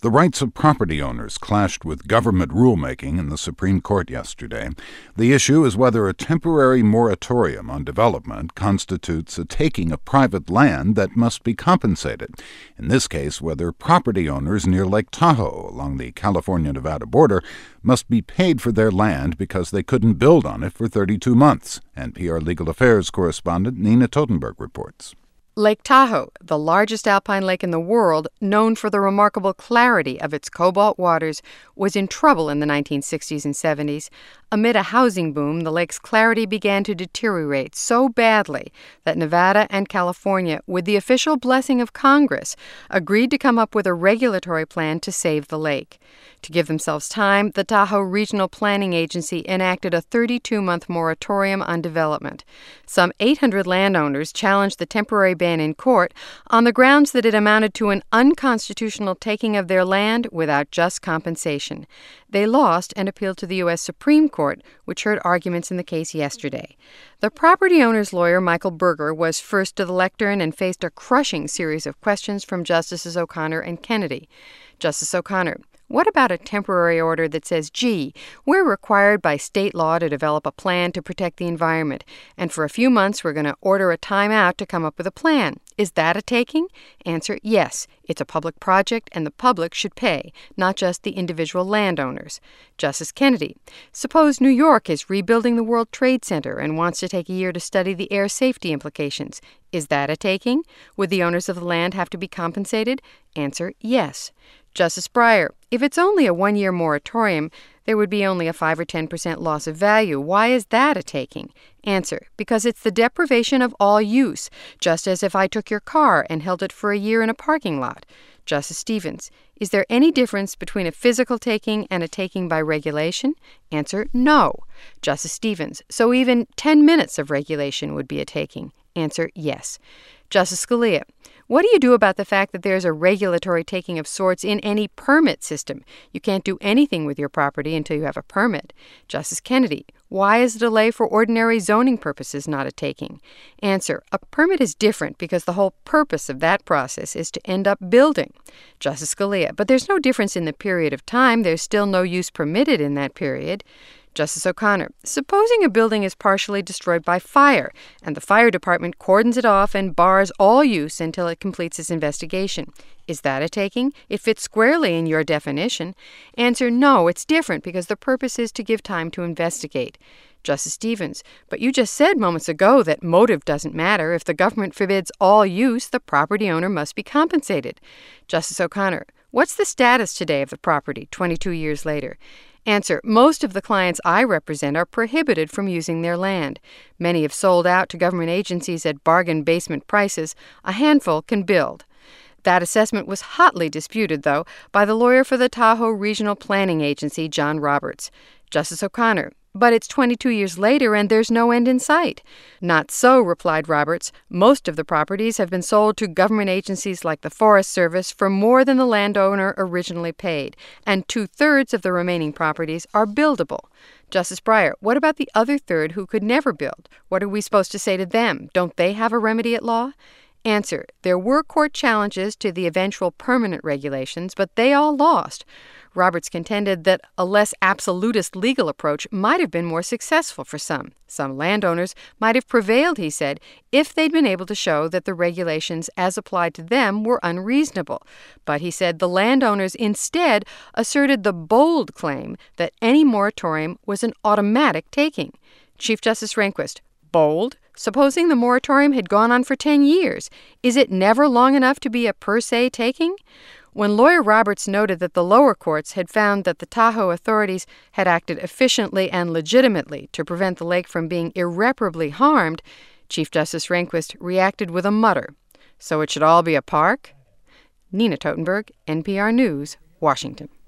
The rights of property owners clashed with government rulemaking in the Supreme Court yesterday. The issue is whether a temporary moratorium on development constitutes a taking of private land that must be compensated. In this case, whether property owners near Lake Tahoe along the California-Nevada border must be paid for their land because they couldn't build on it for 32 months. NPR Legal Affairs correspondent Nina Totenberg reports. Lake Tahoe, the largest alpine lake in the world, known for the remarkable clarity of its cobalt waters, was in trouble in the 1960s and 70s. Amid a housing boom, the lake's clarity began to deteriorate so badly that Nevada and California, with the official blessing of Congress, agreed to come up with a regulatory plan to save the lake. To give themselves time, the Tahoe Regional Planning Agency enacted a 32-month moratorium on development. Some 800 landowners challenged the temporary ban in court on the grounds that it amounted to an unconstitutional taking of their land without just compensation. They lost and appealed to the U.S. Supreme Court, which heard arguments in the case yesterday. The property owner's lawyer, Michael Berger, was first to the lectern and faced a crushing series of questions from Justices O'Connor and Kennedy. Justice O'Connor, what about a temporary order that says, gee, we're required by state law to develop a plan to protect the environment, and for a few months we're going to order a timeout to come up with a plan? Is that a taking? Answer, yes. It's a public project and the public should pay, not just the individual landowners. Justice Kennedy, suppose New York is rebuilding the World Trade Center and wants to take a year to study the air safety implications. Is that a taking? Would the owners of the land have to be compensated? Answer, yes. Justice Breyer, if it's only a one-year moratorium, there would be only a 5 or 10% loss of value. Why is that a taking? Answer, because it's the deprivation of all use, just as if I took your car and held it for a year in a parking lot. Justice Stevens, is there any difference between a physical taking and a taking by regulation? Answer, no. Justice Stevens, so even 10 minutes of regulation would be a taking. Answer, yes. Justice Scalia, what do you do about the fact that there's a regulatory taking of sorts in any permit system? You can't do anything with your property until you have a permit. Justice Kennedy, why is a delay for ordinary zoning purposes not a taking? Answer, a permit is different because the whole purpose of that process is to end up building. Justice Scalia, but there's no difference in the period of time. There's still no use permitted in that period. Justice O'Connor, supposing a building is partially destroyed by fire, and the fire department cordons it off and bars all use until it completes its investigation. Is that a taking? It fits squarely in your definition. Answer, no, it's different because the purpose is to give time to investigate. Justice Stevens, but you just said moments ago that motive doesn't matter. If the government forbids all use, the property owner must be compensated. Justice O'Connor, what's the status today of the property 22 years later? Answer, most of the clients I represent are prohibited from using their land. Many have sold out to government agencies at bargain basement prices. A handful can build. That assessment was hotly disputed, though, by the lawyer for the Tahoe Regional Planning Agency, John Roberts. Justice O'Connor, but it's 22 years later and there's no end in sight. Not so, replied Roberts. Most of the properties have been sold to government agencies like the Forest Service for more than the landowner originally paid, and 2/3 of the remaining properties are buildable. Justice Breyer, what about the other third who could never build? What are we supposed to say to them? Don't they have a remedy at law? Answer, there were court challenges to the eventual permanent regulations, but they all lost. Roberts contended that a less absolutist legal approach might have been more successful for some. Some landowners might have prevailed, he said, if they'd been able to show that the regulations as applied to them were unreasonable. But he said the landowners instead asserted the bold claim that any moratorium was an automatic taking. Chief Justice Rehnquist, bold? Supposing the moratorium had gone on for 10 years, is it never long enough to be a per se taking? When lawyer Roberts noted that the lower courts had found that the Tahoe authorities had acted efficiently and legitimately to prevent the lake from being irreparably harmed, Chief Justice Rehnquist reacted with a mutter. So it should all be a park? Nina Totenberg, NPR News, Washington.